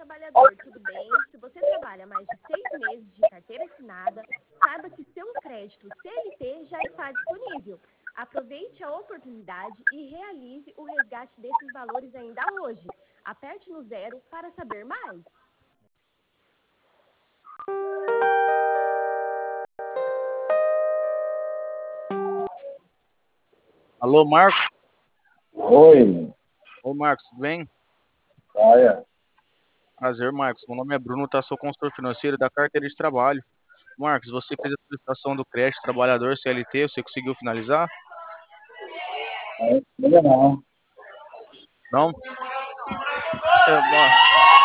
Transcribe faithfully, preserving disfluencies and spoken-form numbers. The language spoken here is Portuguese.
trabalhador, tudo bem? Se você trabalha mais de seis meses de carteira assinada, saiba que seu crédito C L T já está disponível. Aproveite a oportunidade e realize o resgate desses valores ainda hoje. Aperte no zero para saber mais. Alô, Marcos? Oi. Oi, Marcos, tudo bem? Olha. Prazer, Marcos. Meu nome é Bruno, tá? Sou consultor financeiro da carteira de trabalho. Marcos, você fez a solicitação do crédito trabalhador C L T, você conseguiu finalizar? Ainda não. Não? É, bom.